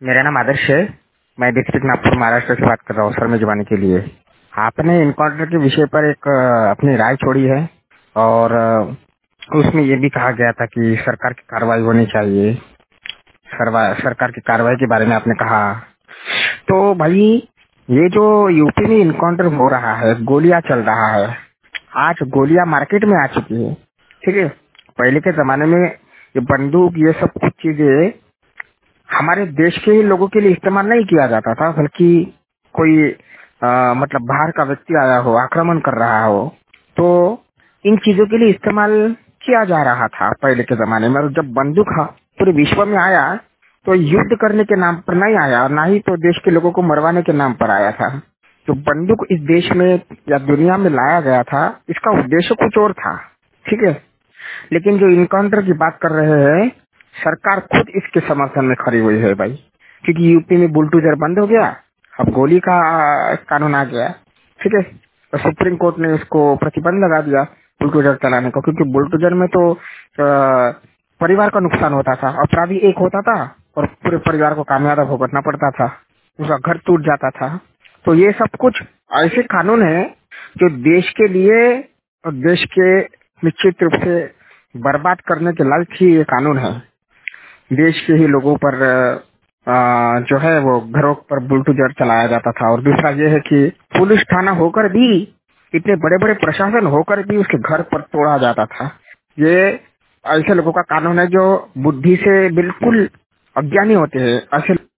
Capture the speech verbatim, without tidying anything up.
मेरा नाम आदर्श है। मैं डिस्ट्रिक्ट नागपुर महाराष्ट्र से बात कर रहा हूँ सर मेजबानी के लिए। आपने इनकाउंटर के विषय पर एक अ, अपनी राय छोड़ी है और अ, उसमें ये भी कहा गया था कि सरकार की कार्रवाई होनी चाहिए। सरवा- सरकार की कार्रवाई के बारे में आपने कहा। तो भाई ये जो यूपी में इनकाउंटर हो रहा है, गोलियां चल रहा है, आज गोलियां मार्केट में आ चुकी है। ठीक है, पहले के जमाने में ये बंदूक ये सब कुछ चीजें हमारे देश के ही लोगों के लिए इस्तेमाल नहीं किया जाता था, बल्कि कोई आ, मतलब बाहर का व्यक्ति आया हो, आक्रमण कर रहा हो, तो इन चीजों के लिए इस्तेमाल किया जा रहा था पहले के जमाने में। और जब बंदूक हाँ, पूरे विश्व में आया तो युद्ध करने के नाम पर नहीं आया, और ना ही तो देश के लोगों को मरवाने के नाम पर आया था। जो बंदूक इस देश में या दुनिया में लाया गया था, इसका उद्देश्य कुछ और था। ठीक है, लेकिन जो इनकाउंटर की बात कर रहे हैं, सरकार खुद इसके समर्थन में खड़ी हुई है भाई। क्योंकि यूपी में बुलडोजर बंद हो गया, अब गोली का कानून आ गया। ठीक है, और सुप्रीम कोर्ट ने उसको प्रतिबंध लगा दिया बुलडोजर चलाने को, क्योंकि बुलडोजर में तो अ, परिवार का नुकसान होता था, अपराधी एक होता था और पूरे परिवार को कामयाब भुगतना पड़ता था, उसका घर टूट जाता था। तो ये सब कुछ ऐसे कानून है जो देश के लिए और देश के निश्चित रूप से बर्बाद करने के लायक ही ये कानून है। देश के ही लोगों पर आ, जो है वो घरों पर बुलडोजर चलाया जाता था। और दूसरा ये है कि पुलिस थाना होकर भी, इतने बड़े बड़े प्रशासन होकर भी उसके घर पर तोड़ा जाता था। ये ऐसे लोगों का कानून है जो बुद्धि से बिल्कुल अज्ञानी होते हैं। ऐसे